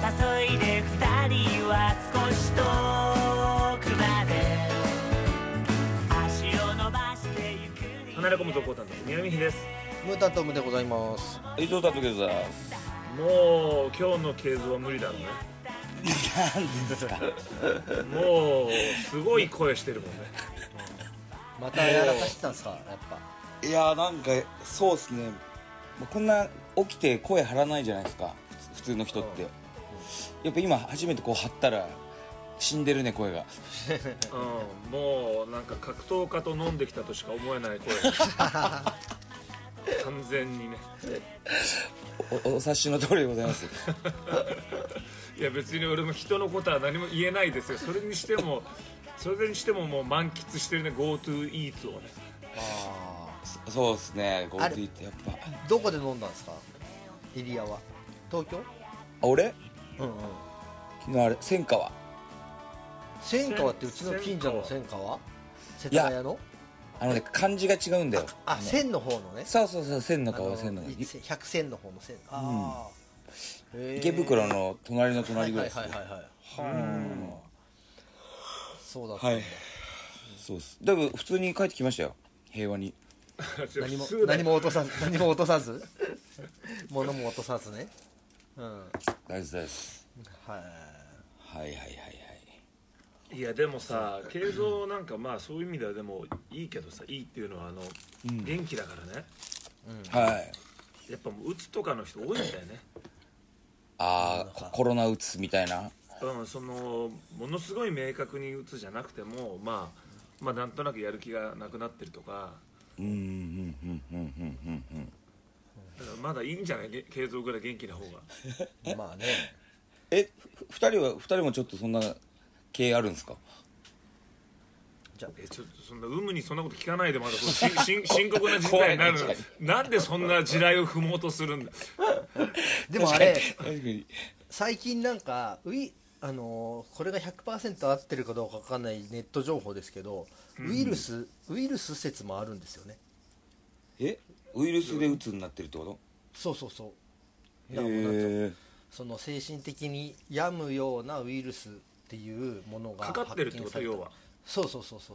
誘いで二人は少し遠くまで足を伸ばしてゆく。 離れ込むぞコータンの宮見です。 ムータントムでございます。 伊藤達でございます。 もう今日の継続は無理だろうね。 何ですかもうすごい声してるもんね。 またやらかしてたんですか、やっぱ。 いやなんかそうですね、こんな起きて声張らないじゃないですか普通の人って、やっぱ今初めてこう張ったら死んでるね声が。 うん、もうなんか格闘家と飲んできたとしか思えない声完全にね。 お察しの通りでございます。 いや別に俺も人のことは何も言えないですよ。それにしてももう満喫してるね GoTo イーツをね。 そうですね GoTo ってやっぱどこで飲んだんですか、エリアは。東京？ 俺うんうん。 昨日あれ千川千川ってうちの近所の千川？世田谷の？ ね漢字が違うんだよ。 千の方のね。 そう千の川千の川百千の方の千。ああ、 池袋の隣の隣ぐらいですね。 そうだったんだ。 はい、そうっす。だいぶ普通に帰ってきましたよ、平和に。 何も落とさず物も落とさずね。うん。 大事です。はい。 いやでもさ、慶三なんかまあそういう意味ではでもいいけどさ、いいっていうのは元気だからね。 はい。 やっぱもううつとかの人多いんだよね。 コロナうつみたいな。 そのものすごい明確にうつじゃなくても、まあなんとなくやる気がなくなってるとか。だからまだいいんじゃない、慶三ぐらい元気な方が。 まあね。 2人もちょっとそんな経営あるんですか。 ちょっとそんな有無にそんなこと聞かないで、まだ深刻な事態になるの。なんでそんな地雷を踏もうとするんだ。 でもあれ最近なんかこれが 100% 合ってるかどうか分かんないネット情報ですけど、ウイルス説もあるんですよね。 ウイルスでうつになってるってこと？ そうだからなんかその精神的に病むようなウイルスっていうものがかかってるってこと、要は。 そうだ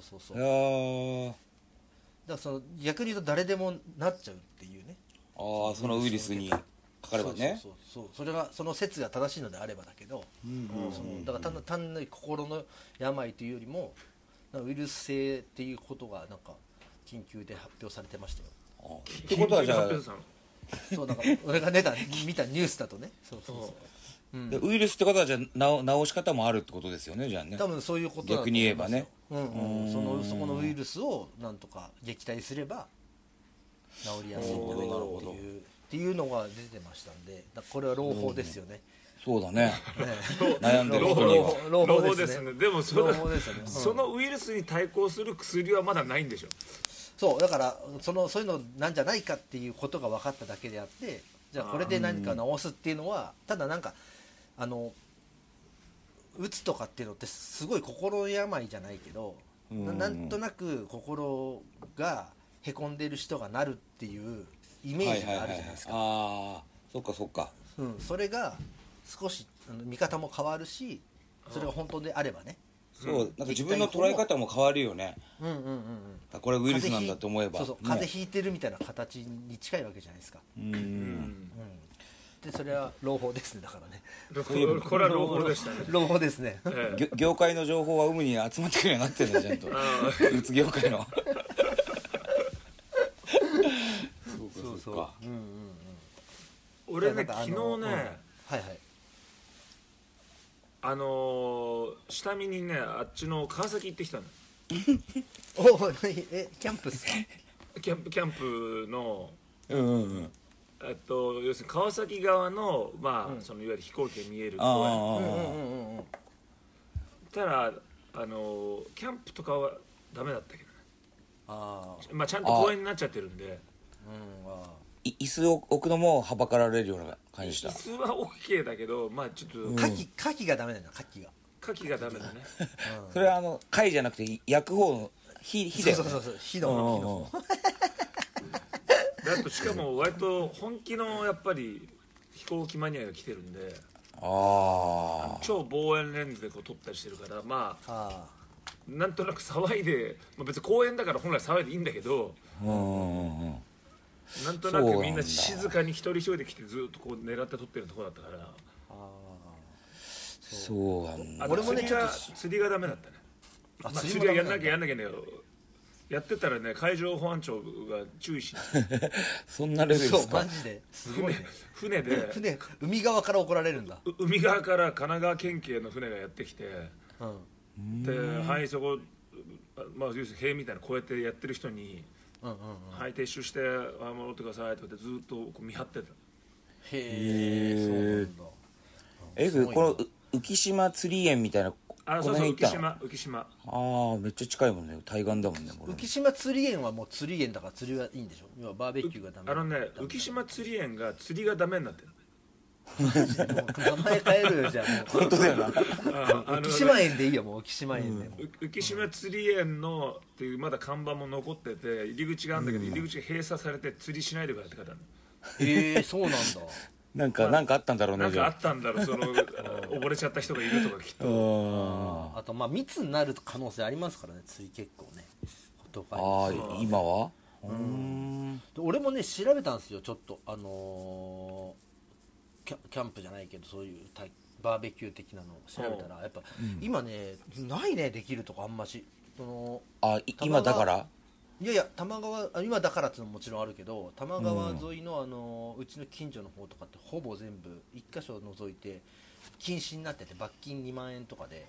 からその逆に言うと誰でもなっちゃうっていうね。 そのウイルスにかかればね。 それがその説が正しいのであればだけど、だから単なる心の病というよりもウイルス性っていうことがなんか緊急で発表されてましたよ。 ってことはじゃあそうなんか俺が見たニュースだとね。 ウイルスってことはじゃあ治し方もあるってことですよね、じゃあね。 多分そういうことだと思逆に言えばね。 そこのウイルスをなんとか撃退すれば治りやすいっていうのが出てましたんで、これは朗報ですよね。 そうだね。悩んでる人には朗報ですね。でもそのウイルスに対抗する薬はまだないんでしょ。 そうだからそういうのなんじゃないかっていうことが分かっただけであって、じゃあこれで何か治すっていうのは、ただなんかうつとかっていうのってすごい心の病じゃないけど、なんとなく心がへこんでる人がなるっていうイメージがあるじゃないですか。 そっか、 それが少し見方も変わるし、それが本当であればね。 そうなんか自分の捉え方も変わるよね。これウイルスなんだと思えば、 風邪ひいてるみたいな形に近いわけじゃないですか。でそれは朗報ですね。だからね、 これは朗報でしたね。 朗報ですね。 業界の情報は有無に集まってくるようになってるんだ、ちゃんと。うつ業界の。そうか。 俺ね、昨日ね、下見にね、あっちの川崎行ってきたの。 キャンプっすか？ キャンプの要するに川崎側のそのいわゆる飛行機が見える公園。たらキャンプとかはダメだったけどね。ちゃんと公園になっちゃってるんで。 椅子を置くのもはばかられるような感じでした。 椅子は OK だけど、ちょっと牡蠣がダメなんだ。牡蠣がダメだね。 それは貝じゃなくて焼く方の火だよね。 火のだとしかも割と本気のやっぱり飛行機マニアが来てるんで、 超望遠レンズでこう撮ったりしてるから、まあなんとなく騒いで、まあ、別に公園だから本来騒いでいいんだけど、なんとなくみんな静かに一人一人で来てずっとこう狙って撮ってるところだったから。 そうなんだ。 俺もね釣りがダメだったね。釣りはやんなきゃねやってたらね、海上保安庁が注意しないそんなレベルですか。 そうマジですごいね。 船で海側から怒られるんだ。 海側から神奈川県警の船がやってきて、ではいそこ、まあ要するに塀みたいなのこうやってやってる人にはい撤収して戻ってくださいってずっとこう見張ってた。 へえ、そうなんだ。 この浮島釣り園みたいな、 そうそう、浮島。 めっちゃ近いもんね、対岸だもんね。 浮島釣り園はもう釣り園だから釣りはいいんでしょ。今バーベキューがダメ。 浮島釣り園が釣りがダメになってる。 名前変えるよじゃあ。 本当だよな。 浮島園でいいよ、もう浮島園でも。 浮島釣り園のっていうまだ看板も残ってて、入り口があるんだけど、入り口が閉鎖されて釣りしないでくださいって書いてある。 そうなんだ。 なんかあったんだろうね。 なんかあったんだろう、溺れちゃった人がいるとかきっと。 あとまあ密になる可能性ありますからね、釣り結構ね。 今は？ 俺もね調べたんですよ、ちょっとキャンプじゃないけどそういうバーベキュー的なのを調べたらやっぱ今ねないね、できるとこあんまし。 今だから？ いや多摩川今だからっていうのももちろんあるけど、多摩川沿いのうちの近所の方とかってほぼ全部一箇所除いて禁止になってて、罰金2万円とかで、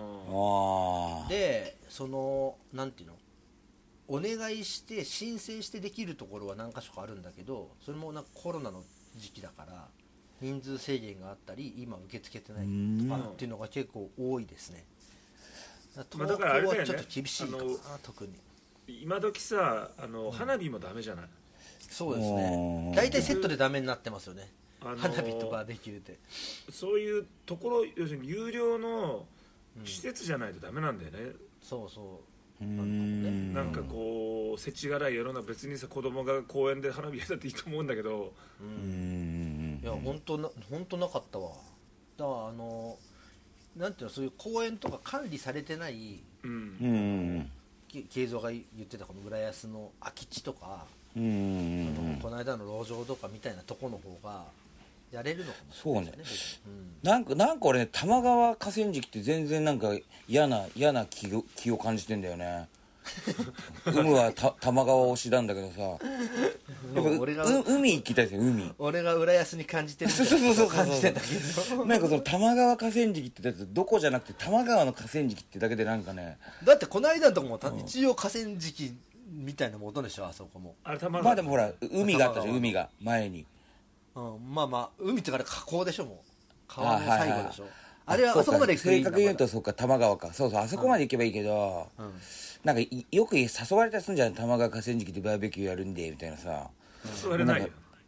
でなんていうの、お願いして申請してできるところは何箇所かあるんだけど、それもなんかコロナの時期だから人数制限があったり今受け付けてないとかっていうのが結構多いですね。東京はちょっと厳しいかな、特に。 今時さ花火もダメじゃない。 そうですね、大体セットでダメになってますよね、花火とバーベキューで。 そういうところ、要するに有料の施設じゃないとダメなんだよね。 そうなんかこう世知辛い世の中、別にさ子供が公園で花火やったっていいと思うんだけど、 いや本当なかったわ。だからなんていうの、そういう公園とか管理されてない慶三が言ってたこの浦安の空き地とか、この間の路上とかみたいなとこの方がやれるのかもしれないですね。 なんか俺ね、多摩川河川敷って全然なんか嫌な気を感じてんだよね。有無は多摩川推しなんだけどさ、やっぱ海行きたいですよ。 俺が浦安に感じてるみたいな感じてんだけど、 なんか多摩川河川敷ってどこじゃなくて多摩川の河川敷ってだけでなんかね、 だってこの間のとこも一応河川敷みたいなものでしょ、あそこも。 まあでもほら海があったじゃん、海が前に。 まあ海ってから河口でしょ、もう川の最後でしょ。あれはあそこまで行くといいんだ。 正確に言うとそうか、多摩川か。そうあそこまで行けばいいけど、なんかよく誘われたりするんじゃん、多摩川河川敷でバーベキューやるんでみたいなさ。 誘われないよ。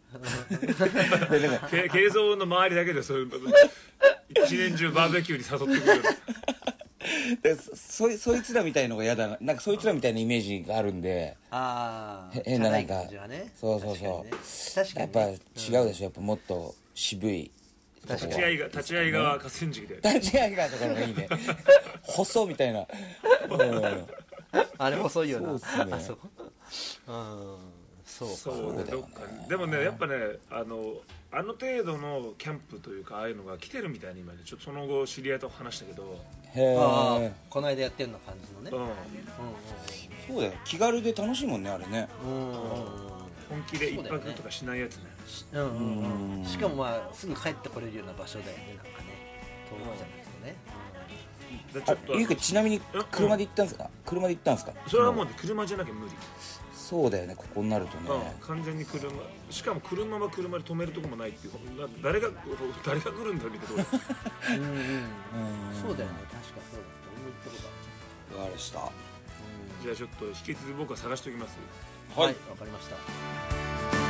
慶三の周りだけでそういう一年中バーベキューに誘ってくる。 そいつらみたいのが嫌だな、なんかそいつらみたいなイメージがあるんで、変ななんか、そう確かにやっぱ違うでしょ、やっぱもっと渋い。 立ち会い側河川敷で立ち会い側とかのがいいね。細みたいな。 あれ細いよな。 そうっすね。 そうね、どっかに。でもね、やっぱね、あの程度のキャンプというかああいうのが来てるみたいに今ね、ちょっとその後知り合いと話したけど、 この間やってるような感じのね。 そうだよ、気軽で楽しいもんね、あれね。 本気で一泊とかしないやつね。 しかもまあすぐ帰ってこれるような場所だよね、なんかね、遠くじゃなくてね。 ゆうか、ちなみに車で行ったんですか？車で行ったんですか？ それはもう車じゃなきゃ無理。 そうだよね、ここになるとね。 完全に車、しかも車は車で止めるとこもないっていう、誰が来るんだみたいな。 そうだよね、確かそうだった。 わかりました。 じゃあちょっと引き続き僕は探しておきます。 はい、わかりました。